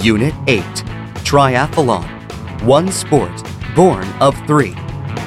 Unit 8, Triathlon, one sport, born of three.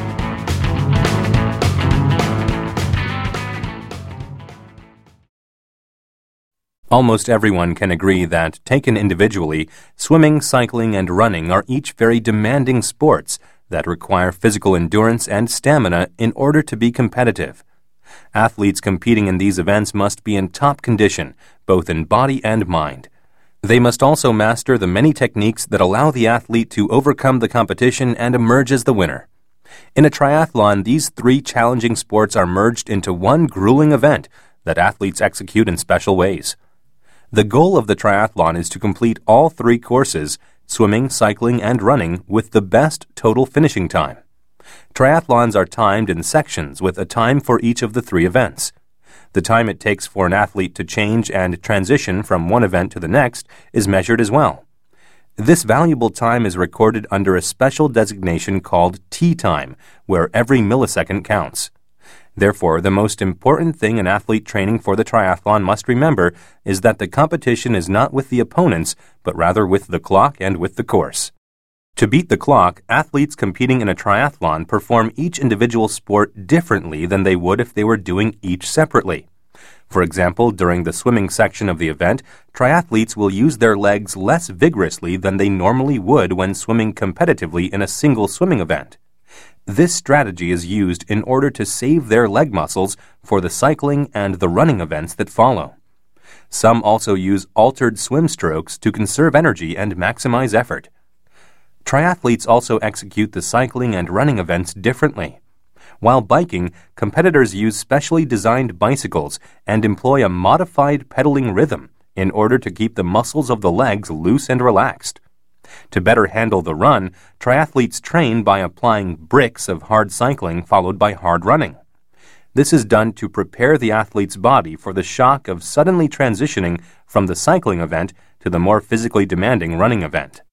Almost everyone can agree that, taken individually, swimming, cycling, and running are each very demanding sports that require physical endurance and stamina in order to be competitive. Athletes competing in these events must be in top condition, both in body and mind. They must also master the many techniques that allow the athlete to overcome the competition and emerge as the winner. In a triathlon, these three challenging sports are merged into one grueling event that athletes execute in special ways. The goal of the triathlon is to complete all three courses, swimming, cycling, and running, with the best total finishing time. Triathlons are timed in sections with a time for each of the three events. The time it takes for an athlete to change and transition from one event to the next is measured as well. This valuable time is recorded under a special designation called T-time, where every millisecond counts. Therefore, the most important thing an athlete training for the triathlon must remember is that the competition is not with the opponents, but rather with the clock and with the course. To beat the clock, athletes competing in a triathlon perform each individual sport differently than they would if they were doing each separately. For example, during the swimming section of the event, triathletes will use their legs less vigorously than they normally would when swimming competitively in a single swimming event. This strategy is used in order to save their leg muscles for the cycling and the running events that follow. Some also use altered swim strokes to conserve energy and maximize effort. Triathletes also execute the cycling and running events differently. While biking, competitors use specially designed bicycles and employ a modified pedaling rhythm in order to keep the muscles of the legs loose and relaxed. To better handle the run, triathletes train by applying bricks of hard cycling followed by hard running. This is done to prepare the athlete's body for the shock of suddenly transitioning from the cycling event to the more physically demanding running event.